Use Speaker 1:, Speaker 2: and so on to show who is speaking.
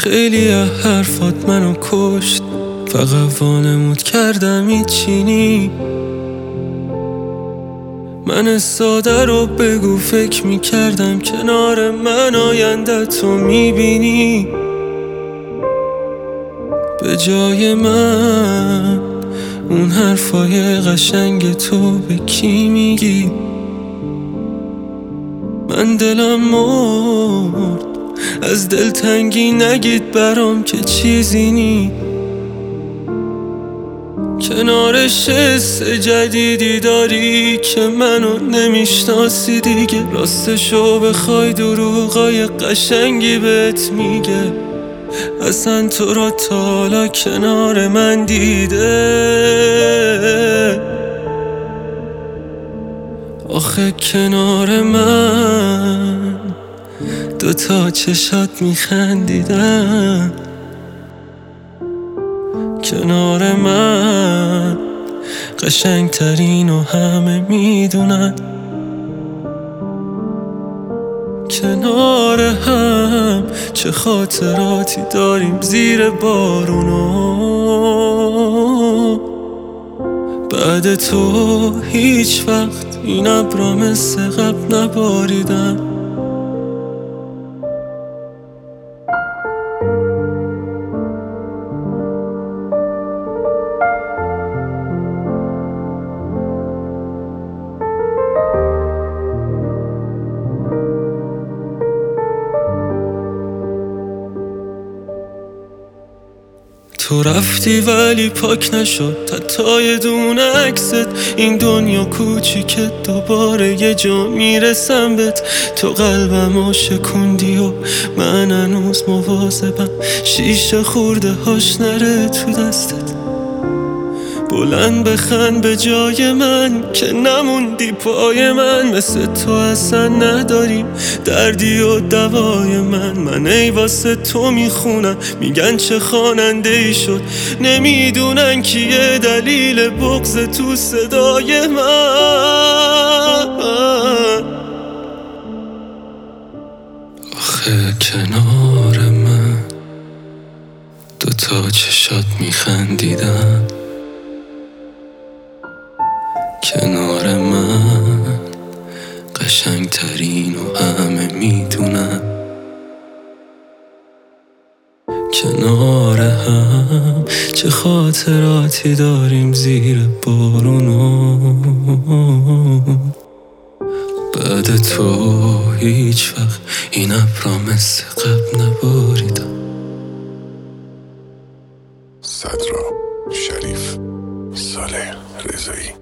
Speaker 1: خیلی حرفات منو کشت، فقط وانمود کردم هیچی نی. من ساده رو بگو، فکر میکردم کنار من آینده تو میبینی. به جای من اون حرفای قشنگ تو به کی میگی؟ من دلم مرد از دلتنگی، نگید برام که چیزی نی. کنارش حس جدیدی داری که منو نمیشناسی دیگه. راستشو بخوای دروغای قشنگی بهت میگه. اصلا تو را تا حالا کنار من دیده؟ آخه کنار من دوتا چشات میخندیدن. کنار من قشنگترین و همه میدونن. کنار هم چه خاطراتی داریم زیر بارونو. بعد تو هیچ وقت این ابرا مثل قبل نباریدن. تو رفتی ولی پاک نشد حتی یه دونه عکست. این دنیا کوچیکه دوباره یه جا میرسم بهت. تو قلبمو شکوندی و من هنوز مواظبم شیشه خورده هاش نره تو دستت. بلند بخند به جای من که نموندی پای من. مثل تو اصلا نداریم دردی و دوای من ای واسه تو میخونم، میگن چه خواننده ای شد. نمیدونن کیه دلیل بغض تو صدای من. آخه کنار من دوتا چشات میخندیدن. کنار من قشنگترین و همه میدونن. کنار هم چه خاطراتی داریم زیر بارونو. بعد تو هیچ وقت این ابرا مثل قبل نباریدم.
Speaker 2: صدرا شریف صالح رضایی.